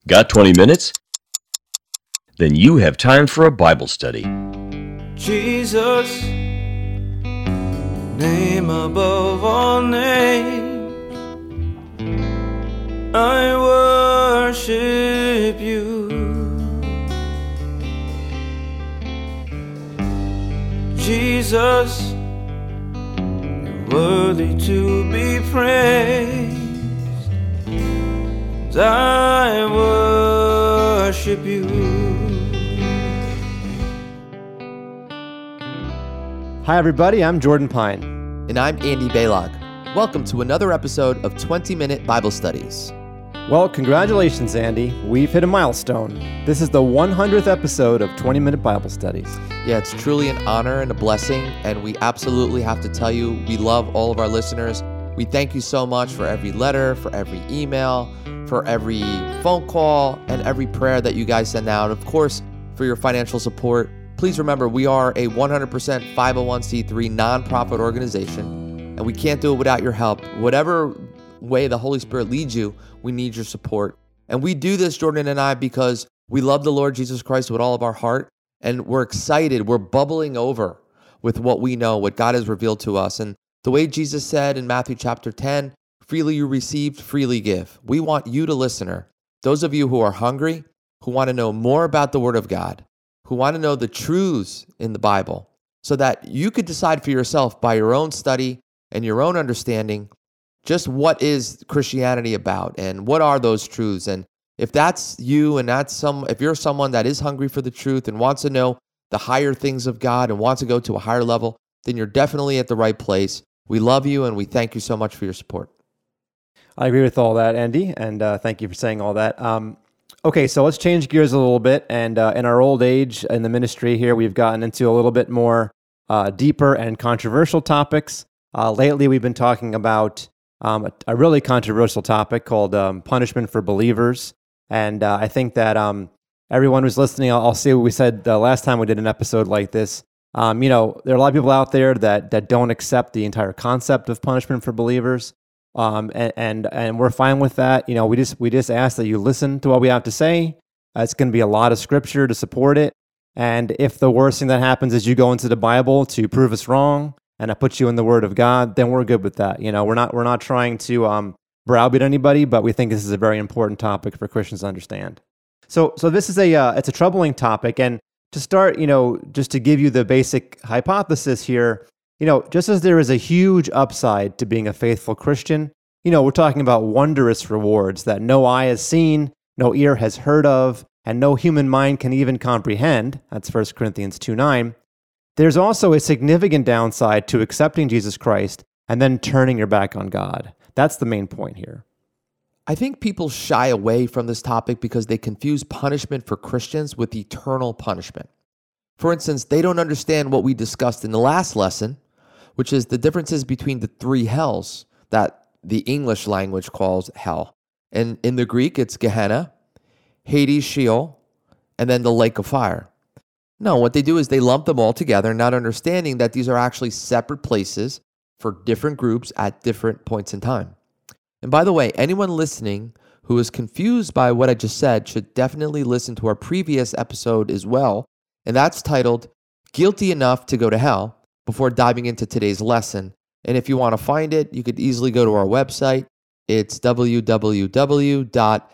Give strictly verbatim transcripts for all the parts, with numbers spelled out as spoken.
Got twenty minutes? Then you have time for a Bible study. Jesus, name above all names, I worship you. Jesus, you're worthy to be praised. I worship you. Hi everybody, I'm Jordan Pine. And I'm Andy Balog. Welcome to another episode of twenty minute Bible Studies. Well, congratulations, Andy. We've hit a milestone. This is the one hundredth episode of twenty minute Bible Studies. Yeah, it's truly an honor and a blessing, and we absolutely have to tell you we love all of our listeners. We thank you so much for every letter, for every email, for every phone call, and every prayer that you guys send out. Of course, for your financial support. Please remember, we are a one hundred percent five oh one c three nonprofit organization, and we can't do it without your help. Whatever way the Holy Spirit leads you, we need your support. And we do this, Jordan and I, because we love the Lord Jesus Christ with all of our heart, and we're excited. We're bubbling over with what we know, what God has revealed to us. And the way Jesus said in Matthew chapter ten, freely you received, freely give. We want you, the listener, those of you who are hungry, who want to know more about the Word of God, who want to know the truths in the Bible, so that you could decide for yourself by your own study and your own understanding just what is Christianity about and what are those truths. And if that's you and that's some, if you're someone that is hungry for the truth and wants to know the higher things of God and wants to go to a higher level, then you're definitely at the right place. We love you and we thank you so much for your support. I agree with all that, Andy, and uh, thank you for saying all that. Um, okay, so let's change gears a little bit. And uh, in our old age in the ministry here, we've gotten into a little bit more uh, deeper and controversial topics. Uh, lately, we've been talking about um, a, a really controversial topic called um, punishment for believers. And uh, I think that um, everyone who's listening, I'll, I'll say what we said the last time we did an episode like this. Um, you know, there are a lot of people out there that that don't accept the entire concept of punishment for believers. Um, and, and, and we're fine with that. You know, we just, we just ask that you listen to what we have to say. Uh, it's going to be a lot of scripture to support it. And if the worst thing that happens is you go into the Bible to prove us wrong and I put you in the Word of God, then we're good with that. You know, we're not, we're not trying to, um, browbeat anybody, but we think this is a very important topic for Christians to understand. So, so this is a, uh, it's a troubling topic. And to start, you know, just to give you the basic hypothesis here, you know, just as there is a huge upside to being a faithful Christian, you know, we're talking about wondrous rewards that no eye has seen, no ear has heard of, and no human mind can even comprehend. That's First Corinthians two nine. There's also a significant downside to accepting Jesus Christ and then turning your back on God. That's the main point here. I think people shy away from this topic because they confuse punishment for Christians with eternal punishment. For instance, they don't understand what we discussed in the last lesson, which is the differences between the three hells that the English language calls hell. And in the Greek, it's Gehenna, Hades, Sheol, and then the lake of fire. No, what they do is they lump them all together, not understanding that these are actually separate places for different groups at different points in time. And by the way, anyone listening who is confused by what I just said should definitely listen to our previous episode as well. And that's titled, Guilty Enough to Go to Hell, before diving into today's lesson. And if you want to find it, you could easily go to our website. It's w w w dot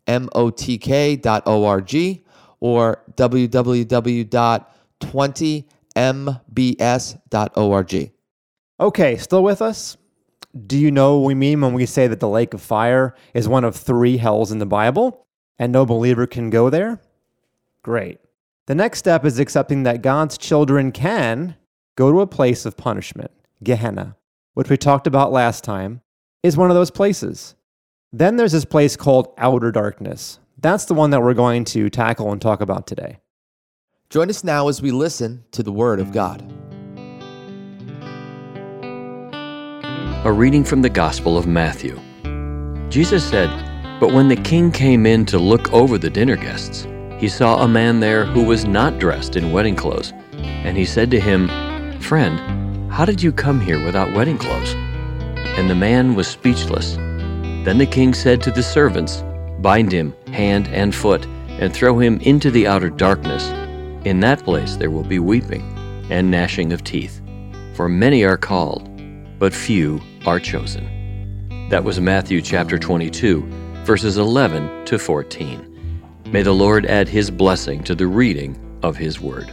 motk dot org or w w w dot twenty m b s dot org. Okay, still with us? Do you know what we mean when we say that the lake of fire is one of three hells in the Bible and no believer can go there? Great. The next step is accepting that God's children can go to a place of punishment, Gehenna, which we talked about last time, is one of those places. Then there's this place called outer darkness. That's the one that we're going to tackle and talk about today. Join us now as we listen to the Word of God. A reading from the Gospel of Matthew. Jesus said, "But when the king came in to look over the dinner guests, he saw a man there who was not dressed in wedding clothes. And he said to him, 'Friend, how did you come here without wedding clothes?' And the man was speechless. Then the king said to the servants, 'Bind him hand and foot, and throw him into the outer darkness. In that place there will be weeping and gnashing of teeth. For many are called, but few are chosen. That was Matthew chapter twenty-two, verses eleven to fourteen. May the Lord add His blessing to the reading of His Word.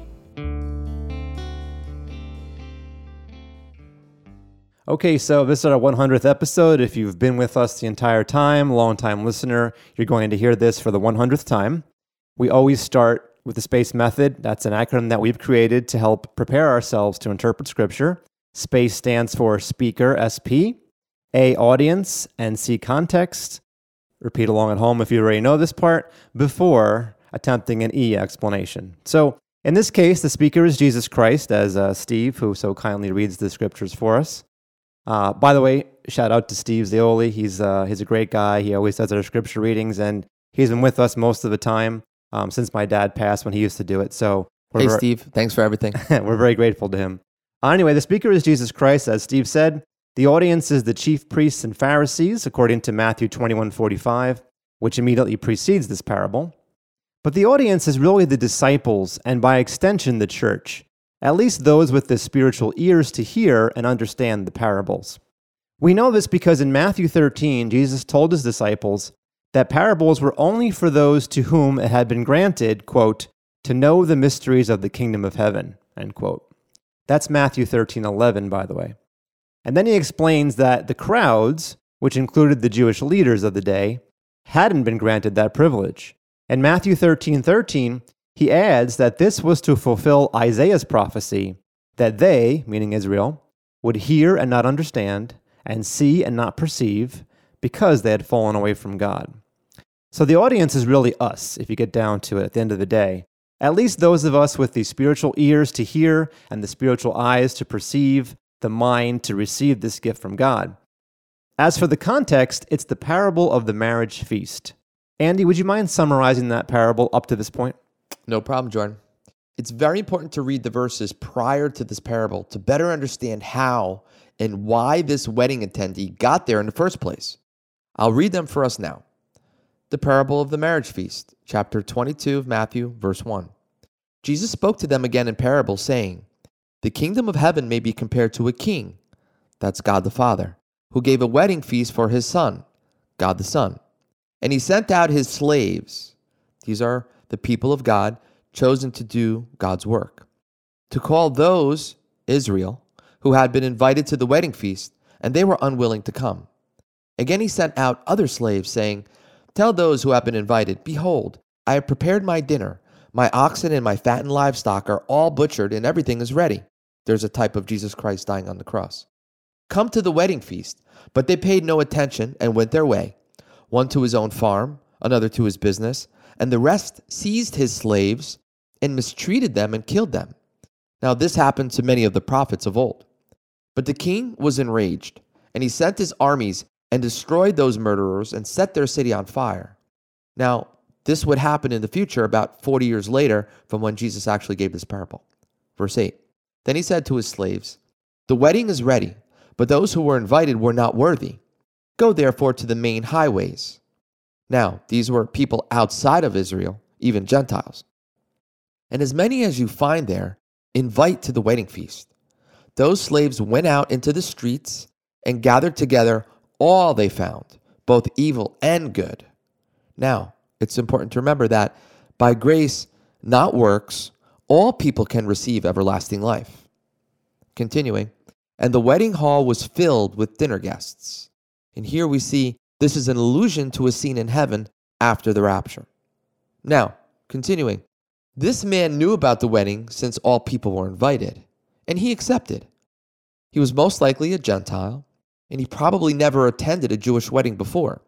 Okay, so this is our one hundredth episode. If you've been with us the entire time, long-time listener, you're going to hear this for the one hundredth time. We always start with the SPACE method. That's an acronym that we've created to help prepare ourselves to interpret Scripture. SPACE stands for Speaker, S P, A, Audience, and C, Context. Repeat along at home if you already know this part, before attempting an E, Explanation. So, in this case, the speaker is Jesus Christ, as uh, Steve, who so kindly reads the Scriptures for us. Uh, by the way, shout out to Steve Zeoli. He's uh, he's a great guy. He always does our Scripture readings, and he's been with us most of the time um, since my dad passed when he used to do it. So, we're Hey, ver- Steve. Thanks for everything. we're very grateful to him. Uh, anyway, the speaker is Jesus Christ, as Steve said. The audience is the chief priests and Pharisees, according to Matthew twenty-one forty-five, which immediately precedes this parable. But the audience is really the disciples, and by extension, the church, at least those with the spiritual ears to hear and understand the parables. We know this because in Matthew thirteen, Jesus told his disciples that parables were only for those to whom it had been granted, quote, to know the mysteries of the kingdom of heaven, end quote. That's Matthew thirteen eleven, by the way. And then he explains that the crowds, which included the Jewish leaders of the day, hadn't been granted that privilege. In Matthew thirteen thirteen, he adds that this was to fulfill Isaiah's prophecy, that they, meaning Israel, would hear and not understand, and see and not perceive, because they had fallen away from God. So the audience is really us, if you get down to it at the end of the day. At least those of us with the spiritual ears to hear and the spiritual eyes to perceive, the mind to receive this gift from God. As for the context, it's the parable of the marriage feast. Andy, would you mind summarizing that parable up to this point? No problem, Jordan. It's very important to read the verses prior to this parable to better understand how and why this wedding attendee got there in the first place. I'll read them for us now. The parable of the marriage feast, chapter twenty-two of Matthew, verse one. Jesus spoke to them again in parable, saying, "The kingdom of heaven may be compared to a king," that's God the Father, "who gave a wedding feast for his son," God the Son. "And he sent out his slaves," these are the people of God chosen to do God's work, "to call those, Israel, who had been invited to the wedding feast, and they were unwilling to come. Again he sent out other slaves, saying, 'Tell those who have been invited, behold, I have prepared my dinner. My oxen and my fattened livestock are all butchered, and everything is ready.'" There's a type of Jesus Christ dying on the cross. "Come to the wedding feast." But they paid no attention and went their way, one to his own farm, another to his business, and the rest seized his slaves and mistreated them and killed them. Now this happened to many of the prophets of old. But the king was enraged, and he sent his armies and destroyed those murderers and set their city on fire. Now, this would happen in the future about forty years later from when Jesus actually gave this parable. Verse eight. Then he said to his slaves, "The wedding is ready, but those who were invited were not worthy. Go therefore to the main highways." Now, these were people outside of Israel, even Gentiles. "And as many as you find there, invite to the wedding feast." Those slaves went out into the streets and gathered together all they found, both evil and good. Now, it's important to remember that by grace, not works, all people can receive everlasting life. Continuing, "And the wedding hall was filled with dinner guests." And here we see this is an allusion to a scene in heaven after the rapture. Now, continuing, "This man knew about the wedding since all people were invited, and he accepted. He was most likely a Gentile, and he probably never attended a Jewish wedding before.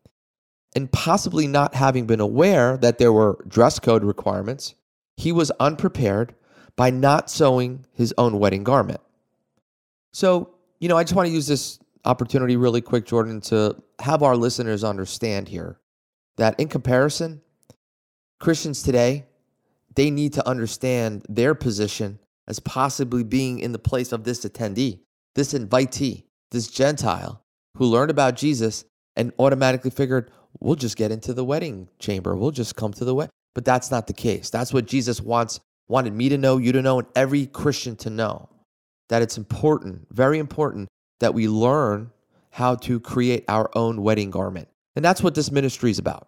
And possibly not having been aware that there were dress code requirements, he was unprepared by not sewing his own wedding garment." So, you know, I just want to use this opportunity really quick, Jordan, to have our listeners understand here that in comparison, Christians today, they need to understand their position as possibly being in the place of this attendee, this invitee, this Gentile who learned about Jesus and automatically figured, we'll just get into the wedding chamber. We'll just come to the wedding. But that's not the case. That's what Jesus wants, wanted me to know, you to know, and every Christian to know, that it's important, very important, that we learn how to create our own wedding garment. And that's what this ministry is about.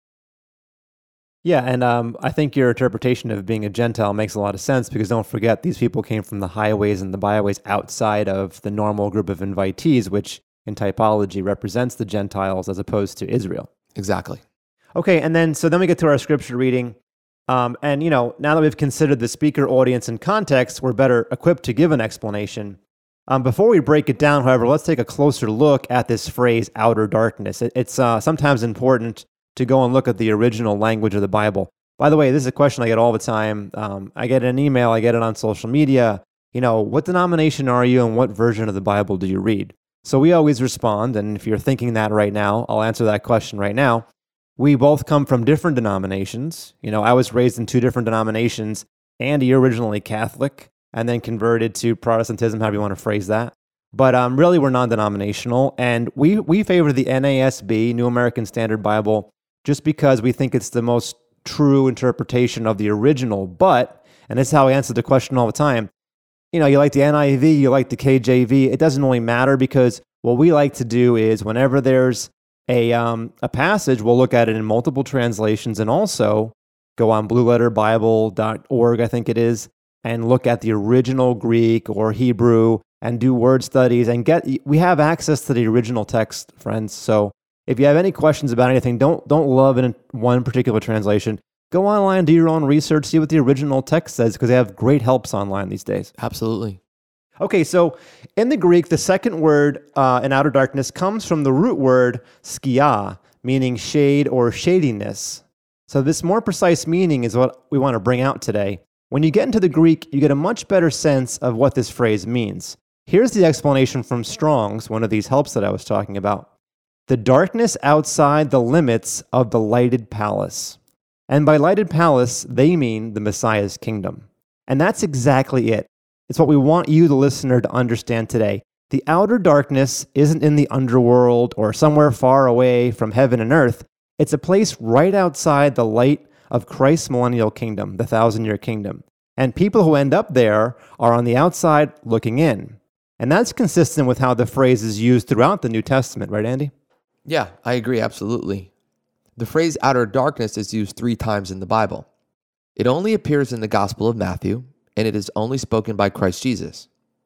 Yeah, and um, I think your interpretation of being a Gentile makes a lot of sense, because don't forget, these people came from the highways and the byways outside of the normal group of invitees, which in typology represents the Gentiles as opposed to Israel. Exactly. Okay, and then so then we get to our scripture reading. Um, and, you know, now that we've considered the speaker, audience, and context, we're better equipped to give an explanation. Um, before we break it down, however, let's take a closer look at this phrase, outer darkness. It, it's uh, sometimes important to go and look at the original language of the Bible. By the way, this is a question I get all the time. Um, I get an email, I get it on social media. You know, what denomination are you and what version of the Bible do you read? So we always respond, and if you're thinking that right now, I'll answer that question right now. We both come from different denominations. You know, I was raised in two different denominations. Andy, originally Catholic, and then converted to Protestantism, however you want to phrase that. But um, really, we're non-denominational, and we, we favor the N A S B, New American Standard Bible, just because we think it's the most true interpretation of the original. But, and this is how I answer the question all the time, you know, you like the N I V, you like the K J V, it doesn't really matter, because what we like to do is whenever there's a um, a passage, we'll look at it in multiple translations, and also go on blue letter bible dot org, I think it is, and look at the original Greek or Hebrew and do word studies and get, we have access to the original text, friends. So if you have any questions about anything, don't don't love in one particular translation. Go online, do your own research, see what the original text says, because they have great helps online these days. Absolutely. Okay, so in the Greek, the second word uh, in outer darkness comes from the root word skia, meaning shade or shadiness. So this more precise meaning is what we want to bring out today. When you get into the Greek, you get a much better sense of what this phrase means. Here's the explanation from Strong's, one of these helps that I was talking about. The darkness outside the limits of the lighted palace. And by lighted palace, they mean the Messiah's kingdom. And that's exactly it. It's what we want you, the listener, to understand today. The outer darkness isn't in the underworld or somewhere far away from heaven and earth. It's a place right outside the light of Christ's millennial kingdom, the thousand-year kingdom. And people who end up there are on the outside looking in. And that's consistent with how the phrase is used throughout the New Testament, right, Andy? Yeah, I agree, absolutely. The phrase outer darkness is used three times in the Bible. It only appears in the Gospel of Matthew, and it is only spoken by Christ Jesus.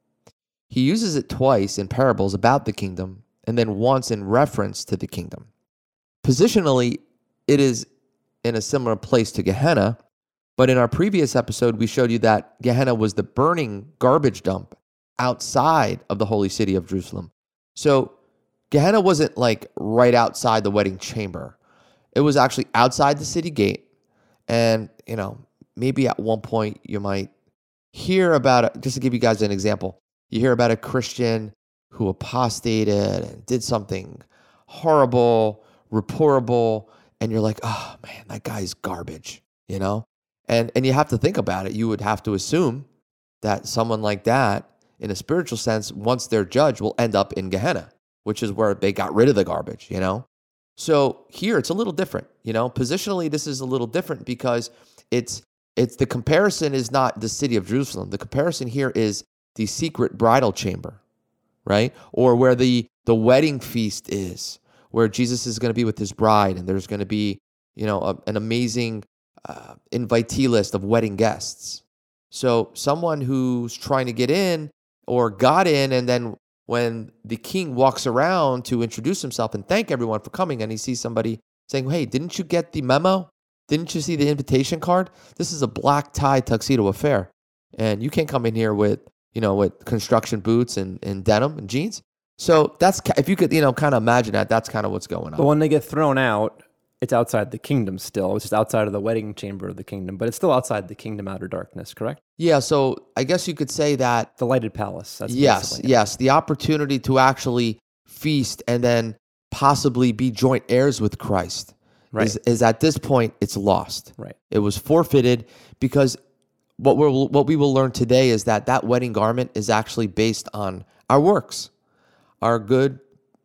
He uses it twice in parables about the kingdom, and then once in reference to the kingdom. Positionally, it is in a similar place to Gehenna, but in our previous episode, we showed you that Gehenna was the burning garbage dump outside of the holy city of Jerusalem. So Gehenna wasn't like right outside the wedding chamber. It was actually outside the city gate. And, you know, maybe at one point you might hear about it. Just to give you guys an example, you hear about a Christian who apostated and did something horrible, reportable, and you're like, oh man, that guy's garbage, you know? And and you have to think about it. You would have to assume that someone like that, in a spiritual sense, once they're judged, will end up in Gehenna, which is where they got rid of the garbage, you know? So here it's a little different, you know? Positionally, this is a little different because it's it's the comparison is not the city of Jerusalem. The comparison here is the secret bridal chamber, right? Or where the the wedding feast is, where Jesus is going to be with his bride, and there's going to be, you know, a, an amazing uh, invitee list of wedding guests. So someone who's trying to get in or got in, and then when the king walks around to introduce himself and thank everyone for coming, and he sees somebody saying, hey, didn't you get the memo? Didn't you see the invitation card? This is a black tie tuxedo affair, and you can't come in here with, you know, with construction boots and, and denim and jeans. So that's, if you could, you know, kind of imagine that, that's kind of what's going on. But when they get thrown out, it's outside the kingdom still. It's just outside of the wedding chamber of the kingdom, but it's still outside the kingdom, outer darkness, correct? Yeah, so I guess you could say that. The lighted palace. That's yes, basically it. yes. The opportunity to actually feast and then possibly be joint heirs with Christ Right. is, is at this point, it's lost. Right. It was forfeited because what we're, what we will learn today is that that wedding garment is actually based on our works, our good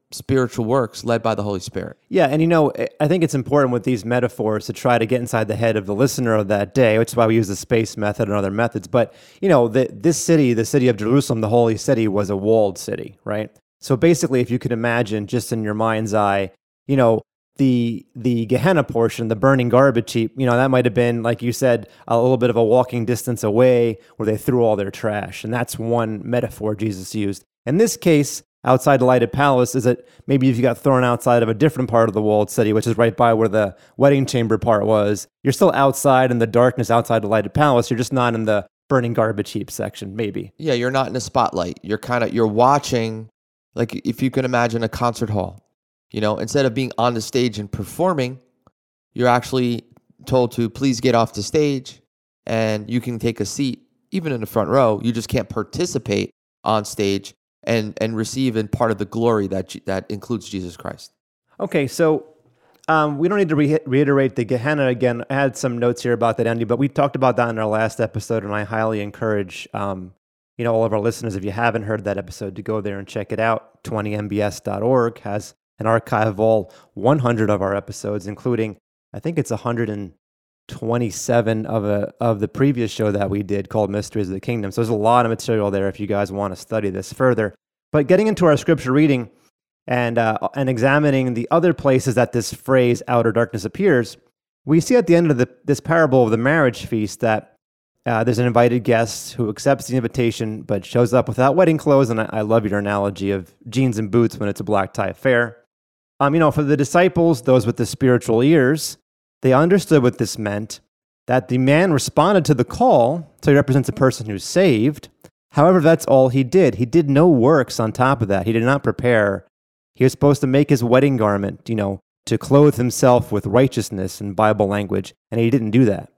spiritual works led by the Holy Spirit. Yeah, and you know, I think it's important with these metaphors to try to get inside the head of the listener of that day, which is why we use the space method and other methods. But, you know, the, this city, the city of Jerusalem, the holy city, was a walled city, right? So basically, if you could imagine just in your mind's eye, you know, the the Gehenna portion, the burning garbage heap, you know, that might have been, like you said, a little bit of a walking distance away where they threw all their trash. And that's one metaphor Jesus used. In this case, outside the lighted palace, is that maybe if you got thrown outside of a different part of the walled city, which is right by where the wedding chamber part was, you're still outside in the darkness outside the lighted palace. You're just not in the burning garbage heap section, maybe. Yeah, you're not in a spotlight. You're kind of, you're watching, like if you can imagine a concert hall. You know, instead of being on the stage and performing, you're actually told to please get off the stage and you can take a seat, even in the front row. You just can't participate on stage and, and receive in part of the glory that that includes Jesus Christ. Okay, so um, we don't need to re- reiterate the Gehenna again. I had some notes here about that, Andy, but we talked about that in our last episode, and I highly encourage um, you know, all of our listeners, if you haven't heard that episode, to go there and check it out. twenty m b s dot org has an archive of all one hundred of our episodes, including, I think it's one hundred twenty-seven of a of the previous show that we did called Mysteries of the Kingdom. So there's a lot of material there if you guys want to study this further. But getting into our scripture reading and uh, and examining the other places that this phrase outer darkness appears, we see at the end of the, this parable of the marriage feast that uh, there's an invited guest who accepts the invitation but shows up without wedding clothes. And I, I love your analogy of jeans and boots when it's a black tie affair. Um, you know, for the disciples, those with the spiritual ears, they understood what this meant, that the man responded to the call, so he represents a person who's saved. However, that's all he did. He did no works on top of that. He did not prepare. He was supposed to make his wedding garment, you know, to clothe himself with righteousness in Bible language, and he didn't do that.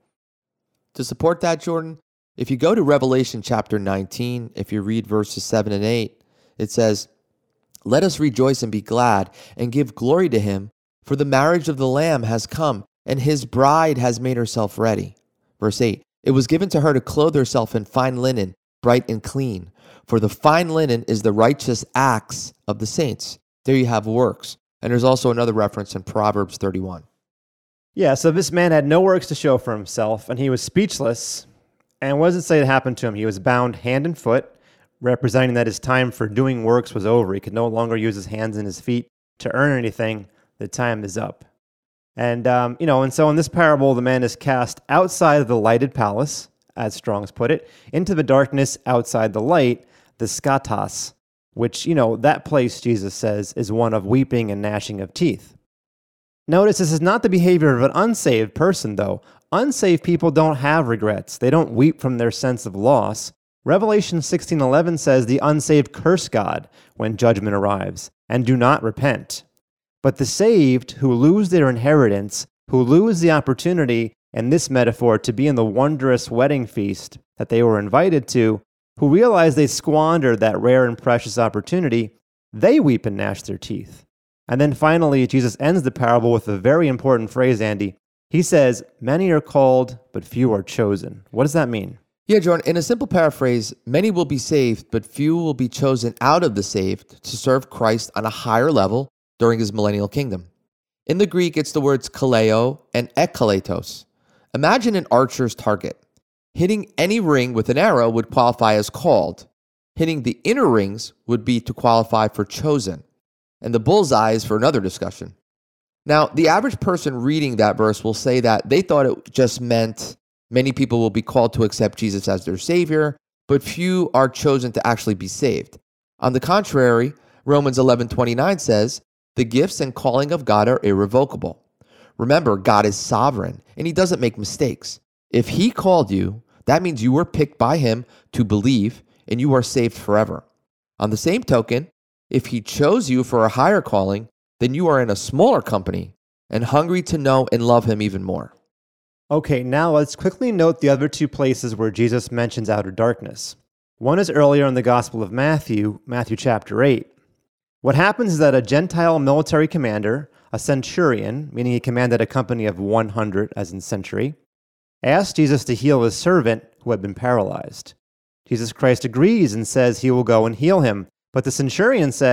To support that, Jordan, if you go to Revelation chapter nineteen, if you read verses seven and eight, it says, "Let us rejoice and be glad and give glory to him, for the marriage of the Lamb has come, and his bride has made herself ready." Verse eight, "It was given to her to clothe herself in fine linen, bright and clean, for the fine linen is the righteous acts of the saints." There you have works. And there's also another reference in Proverbs thirty-one. Yeah, so this man had no works to show for himself, and he was speechless. And what does it say that happened to him? He was bound hand and foot, representing that his time for doing works was over. He could no longer use his hands and his feet to earn anything. The time is up. And, um, you know, and so in this parable, the man is cast outside of the lighted palace, as Strong's put it, into the darkness outside the light, the skatos, which, you know, that place, Jesus says, is one of weeping and gnashing of teeth. Notice this is not the behavior of an unsaved person, though. Unsaved people don't have regrets. They don't weep from their sense of loss. Revelation sixteen eleven says the unsaved curse God when judgment arrives and do not repent. But the saved who lose their inheritance, who lose the opportunity, in this metaphor, to be in the wondrous wedding feast that they were invited to, who realize they squandered that rare and precious opportunity, they weep and gnash their teeth. And then finally, Jesus ends the parable with a very important phrase, Andy. He says, "Many are called, but few are chosen." What does that mean? Yeah, Jordan, in a simple paraphrase, many will be saved, but few will be chosen out of the saved to serve Christ on a higher level during his millennial kingdom. In the Greek, it's the words kaleo and ekkaletos. Imagine an archer's target. Hitting any ring with an arrow would qualify as called. Hitting the inner rings would be to qualify for chosen. And the bullseye is for another discussion. Now, the average person reading that verse will say that they thought it just meant many people will be called to accept Jesus as their Savior, but few are chosen to actually be saved. On the contrary, Romans eleven twenty-nine says, "The gifts and calling of God are irrevocable." Remember, God is sovereign, and he doesn't make mistakes. If he called you, that means you were picked by him to believe, and you are saved forever. On the same token, if he chose you for a higher calling, then you are in a smaller company and hungry to know and love him even more. Okay, now let's quickly note the other two places where Jesus mentions outer darkness. One is earlier in the Gospel of Matthew, Matthew chapter eight. What happens is that a Gentile military commander, a centurion, meaning he commanded a company of one hundred as in century, asked Jesus to heal his servant who had been paralyzed. Jesus Christ agrees and says he will go and heal him. But the centurion says,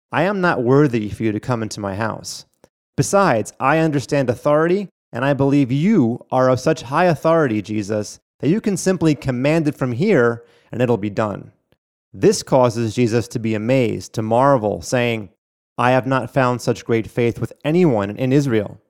I am not worthy for you to come into my house. Besides, I understand authority, and I believe you are of such high authority, Jesus, that you can simply command it from here, and it'll be done." This causes Jesus to be amazed, to marvel, saying, "I have not found such great faith with anyone in Israel."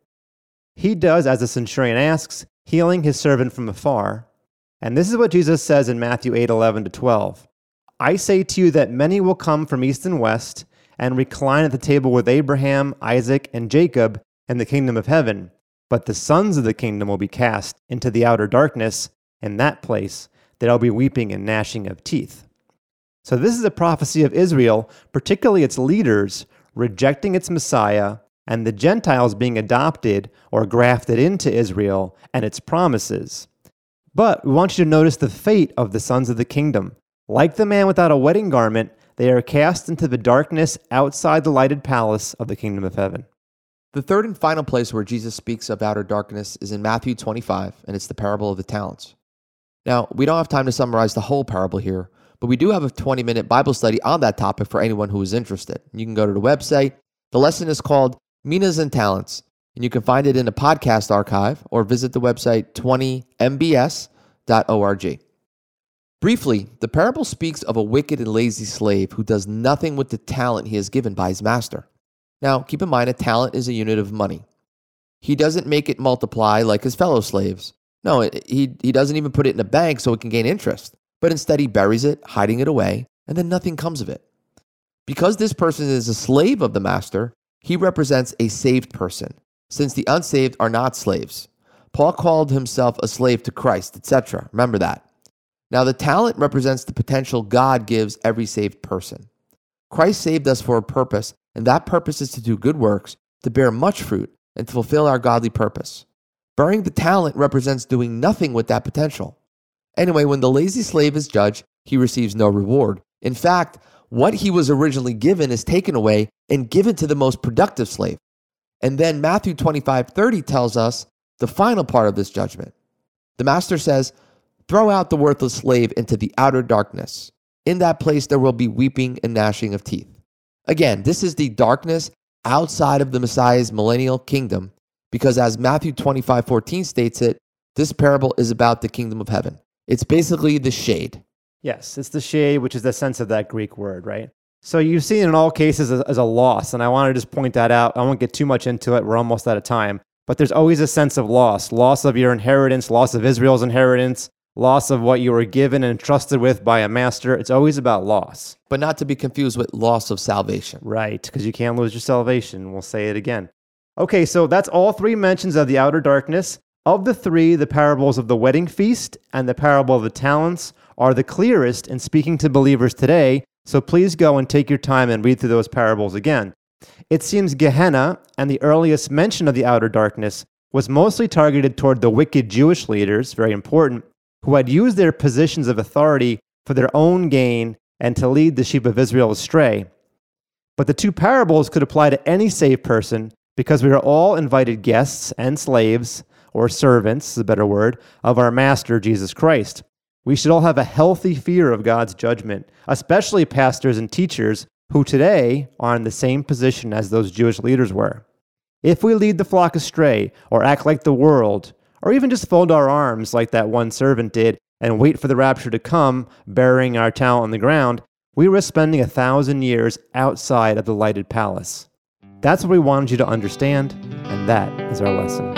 He does as the centurion asks, healing his servant from afar. And this is what Jesus says in Matthew eight, eleven to twelve. "I say to you that many will come from east and west and recline at the table with Abraham, Isaac, and Jacob in the kingdom of heaven. But the sons of the kingdom will be cast into the outer darkness. In that place there will be weeping and gnashing of teeth." So this is a prophecy of Israel, particularly its leaders, rejecting its Messiah, and the Gentiles being adopted or grafted into Israel and its promises. But we want you to notice the fate of the sons of the kingdom. Like the man without a wedding garment, they are cast into the darkness outside the lighted palace of the kingdom of heaven. The third and final place where Jesus speaks of outer darkness is in Matthew twenty-five, and it's the parable of the talents. Now, we don't have time to summarize the whole parable here, but we do have a twenty-minute Bible study on that topic for anyone who is interested. You can go to the website. The lesson is called Minas and Talents, and you can find it in the podcast archive or visit the website twenty m b s dot org. Briefly, the parable speaks of a wicked and lazy slave who does nothing with the talent he is given by his master. Now, keep in mind, a talent is a unit of money. He doesn't make it multiply like his fellow slaves. No, he, he doesn't even put it in a bank so it can gain interest. But instead he buries it, hiding it away, and then nothing comes of it. Because this person is a slave of the master, he represents a saved person, since the unsaved are not slaves. Paul called himself a slave to Christ, et cetera. Remember that. Now the talent represents the potential God gives every saved person. Christ saved us for a purpose, and that purpose is to do good works, to bear much fruit, and to fulfill our godly purpose. Burying the talent represents doing nothing with that potential. Anyway, when the lazy slave is judged, he receives no reward. In fact, what he was originally given is taken away and given to the most productive slave. And then Matthew twenty-five thirty tells us the final part of this judgment. The master says, "Throw out the worthless slave into the outer darkness. In that place there will be weeping and gnashing of teeth." Again, this is the darkness outside of the Messiah's millennial kingdom, because as Matthew twenty-five fourteen states it, this parable is about the kingdom of heaven. It's basically the shade. Yes, it's the shade, which is the sense of that Greek word, right? So you've seen in all cases as, as a loss, and I want to just point that out. I won't get too much into it. We're almost out of time. But there's always a sense of loss. Loss of your inheritance, loss of Israel's inheritance, loss of what you were given and entrusted with by a master. It's always about loss. But not to be confused with loss of salvation. Right, because you can't lose your salvation. We'll say it again. Okay, so that's all three mentions of the outer darkness. Of the three, the parables of the wedding feast and the parable of the talents are the clearest in speaking to believers today, so please go and take your time and read through those parables again. It seems Gehenna and the earliest mention of the outer darkness was mostly targeted toward the wicked Jewish leaders, very important, who had used their positions of authority for their own gain and to lead the sheep of Israel astray. But the two parables could apply to any saved person because we are all invited guests and slaves, or servants, is a better word, of our Master, Jesus Christ. We should all have a healthy fear of God's judgment, especially pastors and teachers who today are in the same position as those Jewish leaders were. If we lead the flock astray, or act like the world, or even just fold our arms like that one servant did and wait for the rapture to come, burying our talent on the ground, we risk spending a thousand years outside of the lighted palace. That's what we wanted you to understand, and that is our lesson.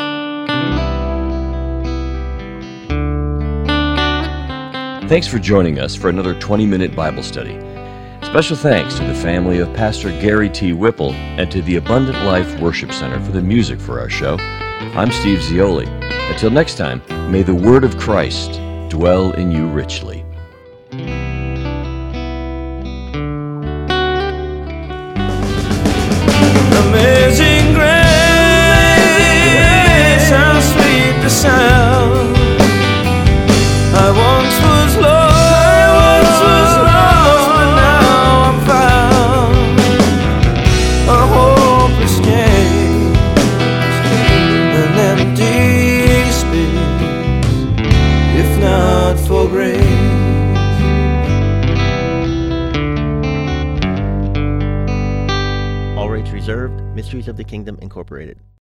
Thanks for joining us for another twenty-minute Bible study. Special thanks to the family of Pastor Gary T. Whipple and to the Abundant Life Worship Center for the music for our show. I'm Steve Zioli. Until next time, may the word of Christ dwell in you richly. Amazing grace, how sweet the sound. I once was lost, I once was lost, but now I'm found. A hopeless cage, an empty space, if not for grace. Mysteries of the Kingdom Incorporated.